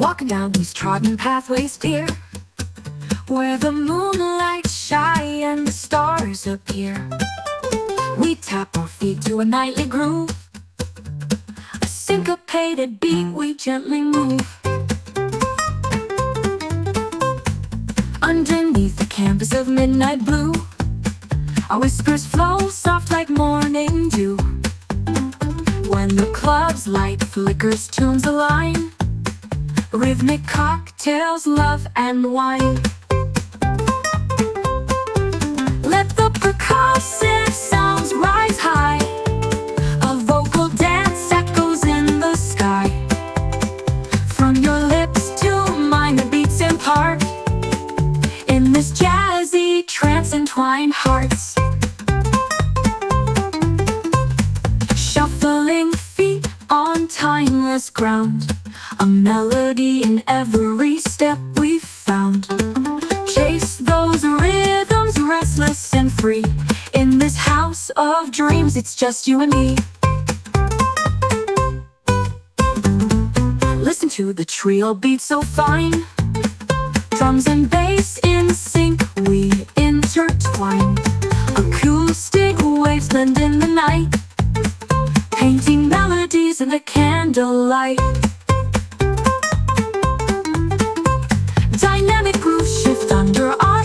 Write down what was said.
Walking down these trodden pathways, dear, where the moonlight shines and the stars appear. We tap our feet to a nightly groove, a syncopated beat we gently move. Underneath the canvas of midnight blue, our whispers flow soft like morning dew. When the club's light flickers, tunes align, rhythmic cocktails, love and wine. Let the percussive sounds rise high, a vocal dance echoes in the sky. From your lips to mine, the beats impart, in this jazzy trance entwined hearts. Shuffling feet on timeless ground, a melody in every step we've found. Chase those rhythms, restless and free. In this house of dreams, it's just you and me. Listen to the trio beat so fine, drums and bass in sync we intertwine. Acoustic waves blend in the night, painting melodies in the candlelight. Dynamic grooves shift under our